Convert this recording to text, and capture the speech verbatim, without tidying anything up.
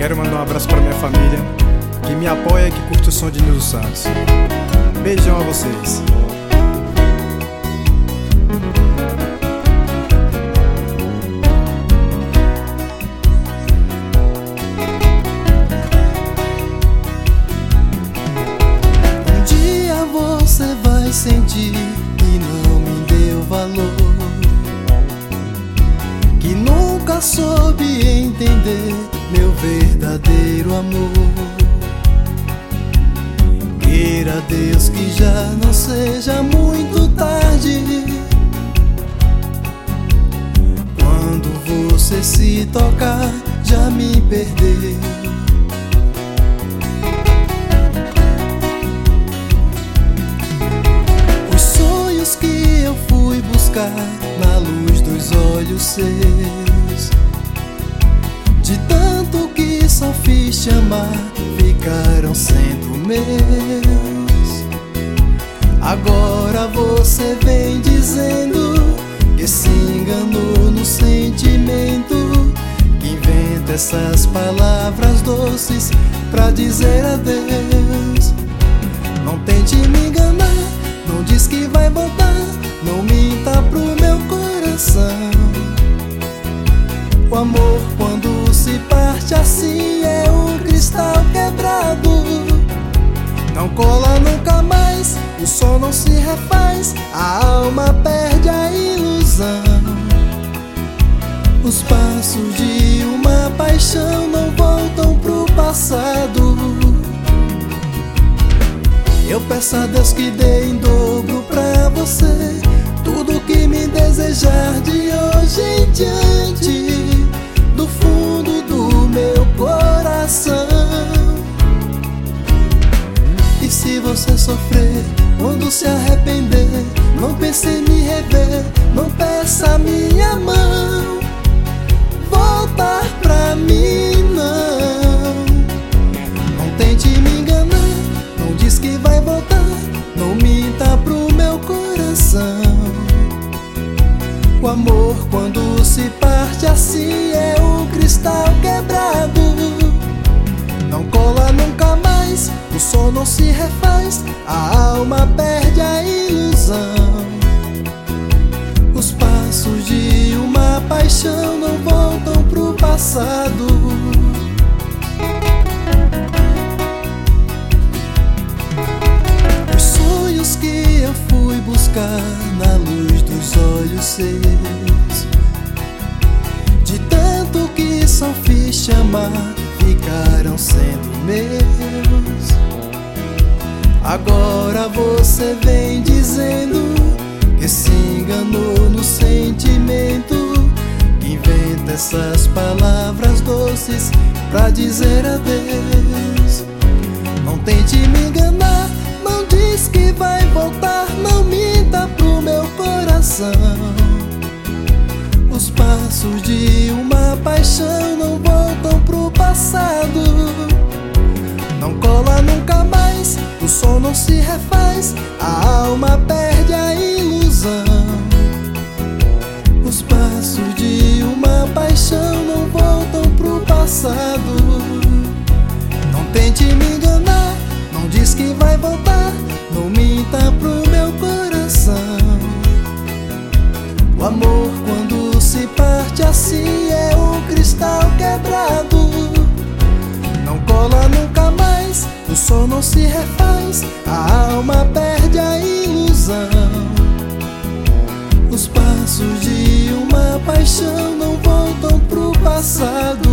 Quero mandar um abraço pra minha família, que me apoia e que curte o som de Nilson Santos. Beijão a vocês. Um dia você vai sentir que não me deu valor, que nunca soube entender meu verdadeiro amor. Queira Deus que já não seja muito tarde, quando você se tocar já me perdeu. Os sonhos que eu fui buscar na luz dos olhos seus, de tanto que só fiz te amar, ficaram sendo meus. Agora você vem dizendo que se enganou no sentimento, que inventa essas palavras doces pra dizer adeus. Não tente me enganar, não diz que vai voltar, não minta pro meu coração. O amor quando se parte assim é um cristal quebrado. Não cola nunca mais, o sol não se refaz, a alma perde a ilusão. Os passos de uma paixão não voltam pro passado. Eu peço a Deus que dê em dobro pra você tudo que me desejar de hoje em diante, do fundo do meu coração. E se você sofrer, quando se arrepender, não pense em me rever, não peça minha mão voltar pra mim, não. Não tente me enganar, não diz que vai voltar, não minta pro meu coração. O amor quando se parte assim é um cristal quebrado. Não cola nunca mais, o sol não se refaz, a alma perde a ilusão. Os passos de uma paixão não voltam pro passado. Os sonhos que eu fui buscar na luz dos olhos seus, de tanto que só fiz chamar, ficaram sendo meus. Agora você vem dizendo que se enganou no sentimento, que inventa essas palavras doces pra dizer adeus. Não tente me enganar, não diz que vai voltar, não minta pro meu coração. Os passos de uma paixão não voltam pro passado. Não cola nunca mais, o sol não se refaz, a alma perde a ilusão. Os passos de uma paixão não voltam pro passado. Não tente me enganar, não diz que vai voltar, não minta pro meu coração. O amor quando se parte assim é um cristal quebrado. Não cola nunca mais, o sol não se refaz, a alma perde a ilusão. Os passos de uma paixão não voltam pro passado.